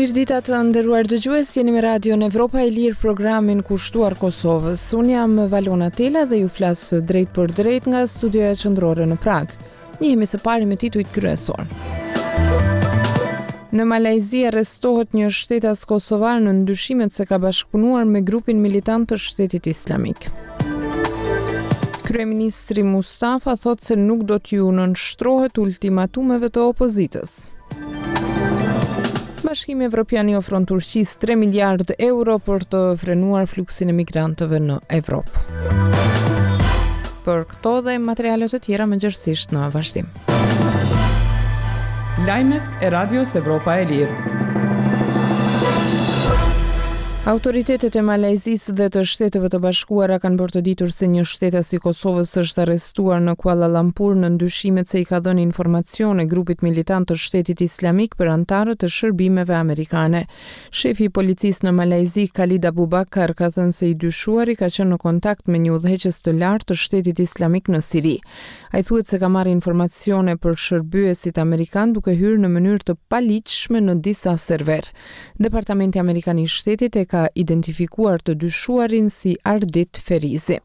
Mirëdita të nderuar dëgjues, jeni me Radion Evropa e Lirë, programin kushtuar Kosovës. Unë jam Valona Tela dhe ju flas drejt për drejt nga studioja qendrore në Prag. Njihemi së pari me titujt kryesor. Në Malajzi arrestohet një shtetas kosovar në ndyshimet se ka bashkëpunuar me grupin militant të Shtetit Islamik. Kryeministri Mustafa thot se nuk do t'ju nënshtrohet ultimatumeve të opozitës. Bashkimi Evropian i ofron Turqisë 3 miliardë euro për të frenuar fluksin e migrantëve në Evropë. Për këto dhe materialet të tjera mëngjesisht në vazhdim. Lajmet e Radios Evropa e Lirë. Autoritetet e Malajzisë dhe të Shteteve të Bashkuara kanë bërë të ditur se një shtetas i Kosovës është arrestuar në Kuala Lumpur në ndyshimet se i ka dhënë informacione grupit militant të Shtetit Islamik për antarët e shërbimeve amerikane. Shefi i policisë në Malajzi, Khalid Abubakar, ka thënë se i dyshuari ka qenë në kontakt me një udhëheqës të lartë të Shtetit Islamik në Siri. Ai thuhet se ka marrë informacione për shërbyesit amerikan duke hyrë në mënyrë të paligjshme në disa server. Departamenti Amerikan i Shtetit ka identifikuar të dyshuarin si Ardit Ferizi.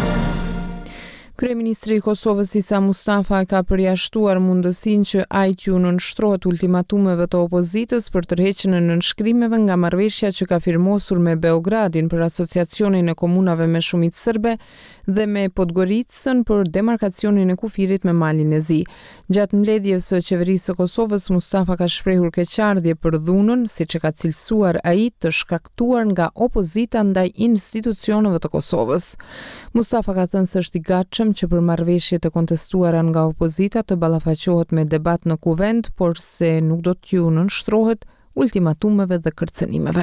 Kryeministri i Kosovës Isa Mustafa ka përjashtuar mundësinë që ai t'ju nënshtrohet ultimatumeve të opozitës për tërheqjen e nënshkrimeve nga marrëveshja që ka firmosur me Beogradin për asociacionin e komunave me shumicë serbe dhe me Podgoricën për demarkacionin e kufirit me Malin e Zi. Gjatë mbledhjes së qeverisë së Kosovës, Mustafa ka shprehur keqardhje për dhunën, siç e ka cilësuar ai, të shkaktuar nga opozita ndaj institucioneve të Kosovës. Mustafa ka thënë se është i gatshëm që për marrëveshjet e kontestuara nga opozita të ballafaqohet me debat në kuvend, por se nuk do t'ju nënshtrohet ultimatumeve dhe kërcënimeve.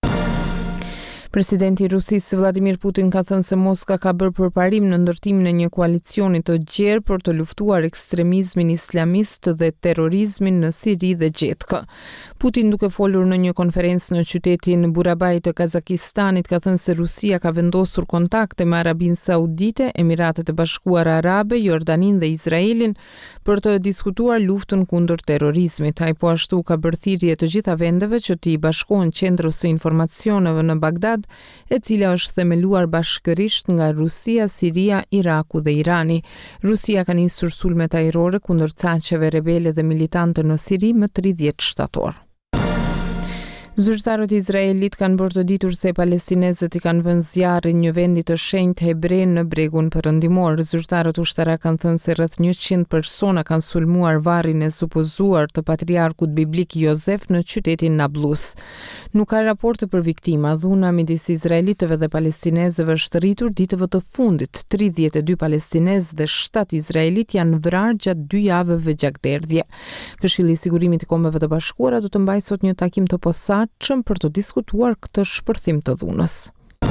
Presidenti i Rusisë Vladimir Putin ka thënë se Moska ka bërë përparim në ndërtimin e një koalicioni të gjerë për të luftuar ekstremizmin islamist dhe terrorizmin në Siri dhe Gjetkë. Putin, duke folur në një konferencë në qytetin Burabaj të Kazakistanit, ka thënë se Rusia ka vendosur kontakte me Arabinë Saudite, Emiratet e Bashkuara Arabe, Jordaninë dhe Izraelin për të diskutuar luftën kundër terrorizmit. Ai po ashtu ka bërë thirrje të gjitha vendeve që t'i bashkohen qendrës së informacioneve në Bagdad, e cila është themeluar bashkërisht nga Rusia, Siria, Iraku dhe Irani. Rusia ka nisur sulmet ajrore kundër caqeve rebele dhe militante në Siri më 30 shtator. Zyrtarët izraelit kanë bërë të ditur se palestinezët i kanë vënë zjarrin një vendi të shenjtë hebre në bregun perëndimor. Zyrtarët ushtarak kanë thënë se rreth 100 persona kanë sulmuar varrin e supozuar të patriarkut biblik Jozef në qytetin Nablus. Nuk ka raporte për viktima. Dhuna midis izraelitëve dhe palestinezëve është rritur ditëve të fundit. 32 palestinezë dhe 7 izraelit janë vrarë gjatë 2 javëve gjakderdhje. Këshilli i Sigurimit të Kombeve të Bashkuara do të mbajë sot një takim të posaçëm për të diskutuar këtë shpërthim të dhunës.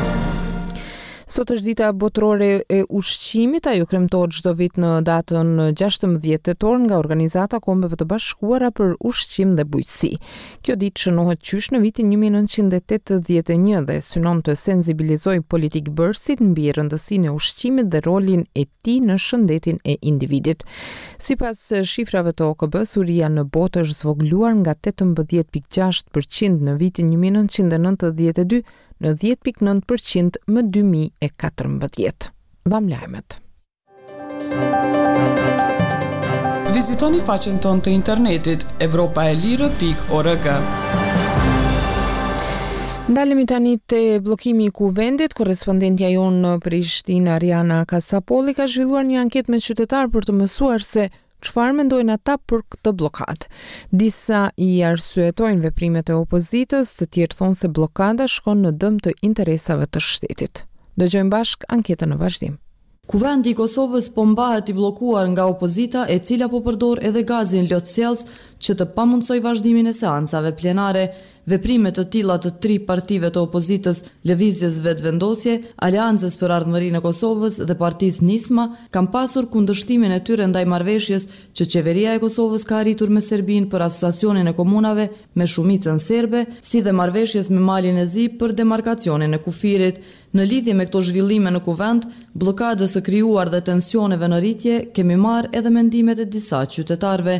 Sot është dita botërore e ushqimit, ajo kremtohet çdo vit në datën 16 tetor nga Organizata e Kombeve të Bashkuara për Ushqim dhe Bujqësi. Kjo ditë shënohet qysh në vitin 1981 dhe synon të sensibilizojë politikbërësit mbi rëndësinë e ushqimit dhe rolin e tij në shëndetin e individit. Sipas shifrave të OKB-s, uria në botë është zvogluar nga 18.6% në vitin 1992 në 10.9% më 2014. Dham lajmet. Vizitoni faqen tonë të internetit evropaelire.org. Ndalemi tani te bllokimi i kuvendit. Korrespondentja jonë në Prishtinë, Ariana Kasapolli, ka zhvilluar një anketë me qytetarë për të mësuar se çfarë mendojnë ata për këtë blokadë. Disa i arsyetojnë veprimet e opozitës, të tjerë thonë se blokada shkon në dëm të interesave të shtetit. Dëgjojmë bashk anketën në vazhdim. Kuvendi i Kosovës po mbahet i bllokuar nga opozita, e cila po përdor edhe gazin lotësjellës që të pamundsoj vazhdimin e seancave plenare. Veprime të tilla të 3 partive të opozitës, Lëvizjes Vetëvendosje, Aleancës për Ardhmërinë e Kosovës dhe Partisë Nisma, kanë pasur kundërshtimin e tyre ndaj marrëveshjes që qeveria e Kosovës ka arritur me Serbinë për asociacionin e komunave me shumicën serbe, si dhe marrëveshjes me Malin e Zi për demarkacionin e kufirit. Në lidhje me këto zhvillime në kuvend, blokadës së krijuar dhe tensioneve në rritje, kemi marrë edhe mendimet e disa qytetarëve.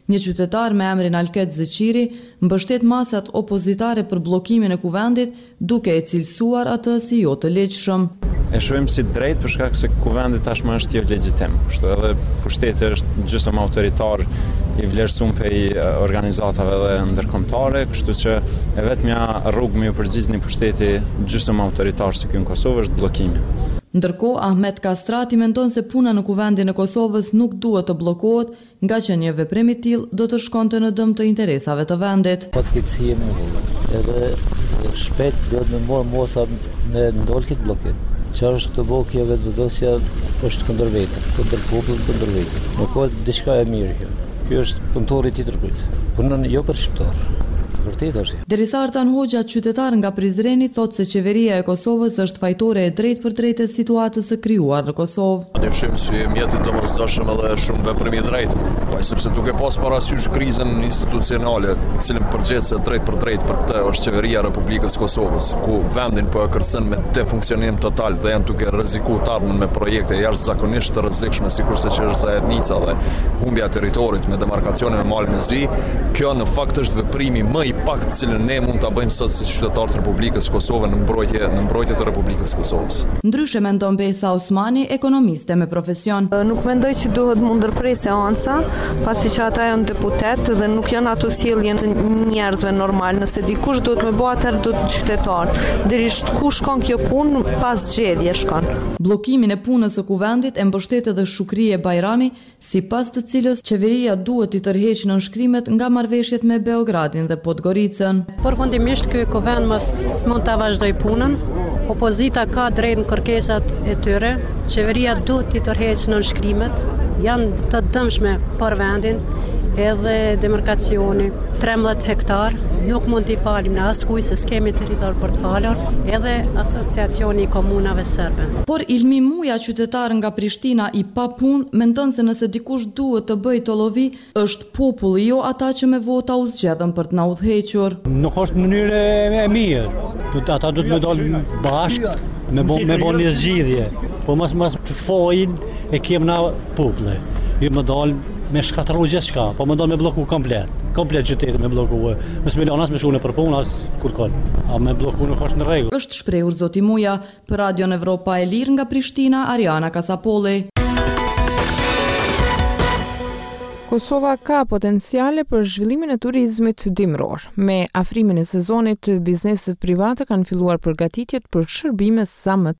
Një qytetar me emrin Alket Zeqiri mbështet masat opozitare për bllokimin e kuvendit, duke e cilësuar atë si jo të legjshëm. E shohim si drejt për shkak se kuvendi tashmë është jo legjitim. Kështu edhe pushteti është gjysmë autoritar i vlerësuar prej organizatave dhe ndërkombëtare, kështu që e vetmja rrugë më përgjigj pushteti gjysmë autoritar si ky në Kosovë është bllokimi. Ndërkohë, Ahmet Kastrati mendon se puna në kuvendin e Kosovës nuk duhet të bllokohet, nga që një veprim i tillë do të shkonte në dëm të interesave të vendit. Fatkeqësi më vonë. Edhe shpejt do të marr mosa në ndol këtë bllokim. Çfarë është të bëjë kjo vetëdosja është kundër vetë, kundër popullit, kundër vetë. Nuk ka diçka e mirë kjo. Ky është punëtori i tjetërkujt. Punon jo për shqiptar. Vërtet është. Derisa Artan Hoxha, qytetar nga Prizreni, thotë se qeveria e Kosovës është fajtore e drejtë për drejtë e situatës së krijuar në Kosovë. Dyshim si mjeti domosdoshëm edhe shumë veprim i drejtë. Sepse duke pas parasysh krizën institucionale, e cilën përgjithëse drejt për drejt për këtë është qeveria e Republikës Kosovës, ku vendin po e kërcen me defunksionim total dhe janë duke rrezikuar të ardhmen me projekte jashtëzakonisht të rrezikshme, sikurse që është Zajednica dhe humbja e territorit me demarkacionin me malin e Zi. Kjo në fakt është veprimi më i pakt cilën ne mund ta bëjmë sot si qytetarë të Republikës Kosovë në mbrojtje të Republikës Kosovës. Ndryshe mendon Besa Osmani, ekonomiste me profesion. Nuk mendoj që duhet mu ndërprej seanca, pasi që ata janë deputet dhe nuk janë ato sjelljen të njerëzve normal. Nëse dikush duhet me bëj atëherë do të qytetar. Dërisht ku shkon kjo punë, pas zgjedhje shkon. Bllokimin e punës së kuvendit e mbështet edhe Shukrije Bajrami, sipas të cilës qeveria duhet i tërheqë nënshkrimet nga marrëveshjet me Beogradin dhe Podgoricën. Përfundimisht ky kuvend mos mund ta vazhdoj punën. Opozita ka drejt në kërkesat e tyre. Qeveria duhet i tërheqë nënshkrimet. Janë të dëmshme për vendin, edhe demarkacioni 13 hektar, nuk mund t'i falim në askuj se s'kemi territor për të falur, edhe asociacioni i komunave serbe. Por Ilmi Muja, qytetar nga Prishtina i pa punë, mendon se nëse dikush duhet të bëjë të llovi, është populli, jo ata që me vota u zgjedhën për të na udhëhequr. Nuk është mënyrë e mirë. Ata duhet me dalë bashkë, me bën një zgjidhje, po mos të fojnë e kem na popullë. Jo më dalë me shkatërru gjithçka, po më dalë me bloku komplet qytetin me bloku. Mos me lanas me shkone për punë as kurkon. A me bloku nuk është në rregull. Është shprehur zoti Muja për Radion Evropa e Lirë nga Prishtina, Ariana Kasapolli. Kosova ka potenciale për zhvillimin e turizmit dimror. Me afrimin e sezonit, bizneset private kanë filluar përgatitjet për shërbime sa më